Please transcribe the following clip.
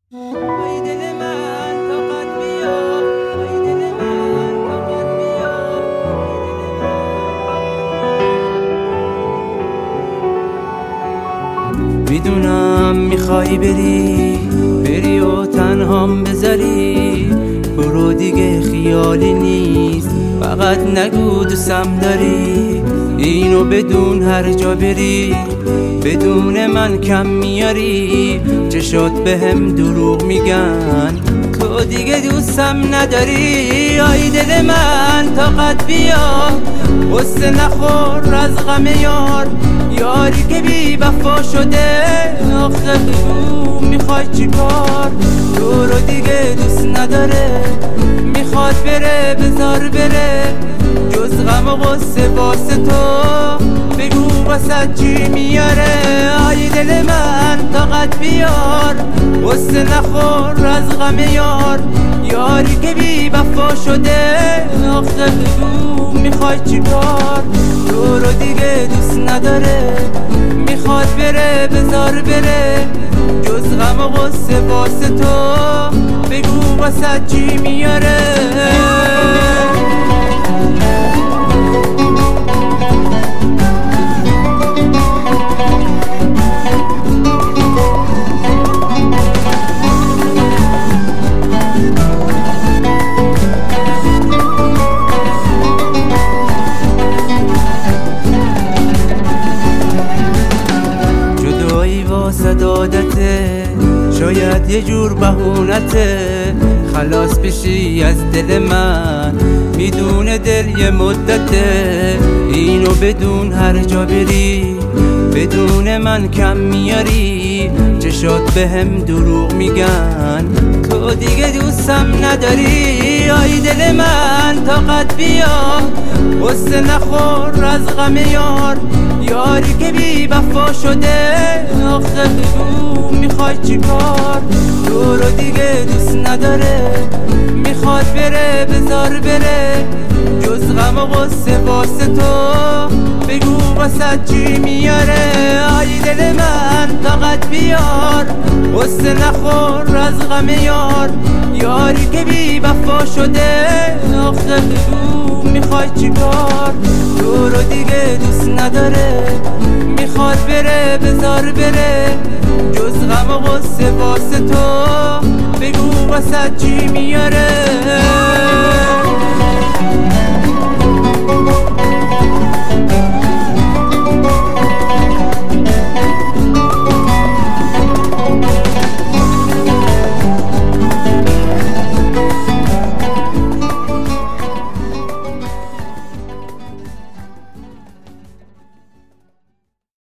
ای دل من طاقت بیا، ای دل من طاقت بیا، میدونم میخوای بری و تنهام بذاری، برو دیگه خیالی نیست، فقط نگو دوستم داری. اینو بدون هر جا بری، بدون من کم میاری، چشات بهم دروغ میگن تو دیگه دوستم نداری. آی دل من طاقت بیا، غصه نخور از غم یار، یاری که بی وفا شده. آخه بگو میخوای چی کار؟ تو رو دیگه دوست نداره، میخواد بره بذار بره، جز غم و غصه واسه تو بگو واسه چی میاره. آی دل من طاقت بیار، غصه نخور از غم یار، یاری که بی وفا شده. آخه بگو میخوای چی کار؟ تو رو دیگه دوست نداره، میخواد بره بذار بره، جز غم و غصه واسه تو بگو واسه چی میاره. عادته شاید یه جور بهونته، خلاص بشی از دل من، میدونه دل یه مدته. اینو بدون هر جا بری، بدون من کم میاری، چشات بهم دروغ میگن تو دیگه دوستم نداری. آی دل من طاقت بیا، غصه نخور از غم یار، یاری که بی وفا شده. آخه بگو میخوای چی کار؟ تو رو دیگه دوست نداره، میخواد بره بذار بره، جز غم و غصه واسه تو بگو واسه چی میاره. آی دل من طاقت بیار، غصه نخور از غم یار، یاری که بی وفا شده. آخه بگو میخوای چی کار؟ تو رو دیگه دوست نداره، میخواد بره بذار بره، جز غم و غصه واسه تو بگو واسه چی میاره.